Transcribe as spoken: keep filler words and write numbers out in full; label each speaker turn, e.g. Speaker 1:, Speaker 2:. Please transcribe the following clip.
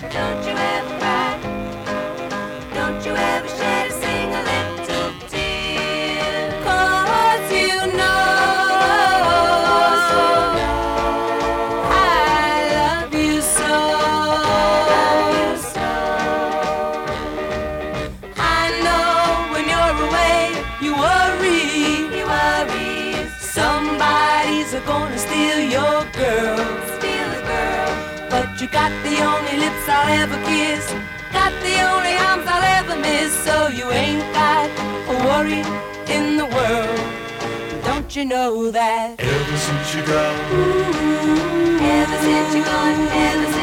Speaker 1: Don't you ever cry. Don't you ever shed a single little tear. 'Cause you know I love you so. I know when you're away, you worry. You worry. Somebody's gonna steal your girl. Steal a girl. But you got the only lips I'll ever kiss. Got the only arms I'll ever miss. So you ain't got a worry in the world. Don't you know that?
Speaker 2: Ever since you gone,
Speaker 1: Ooh, ever since you gone, ever since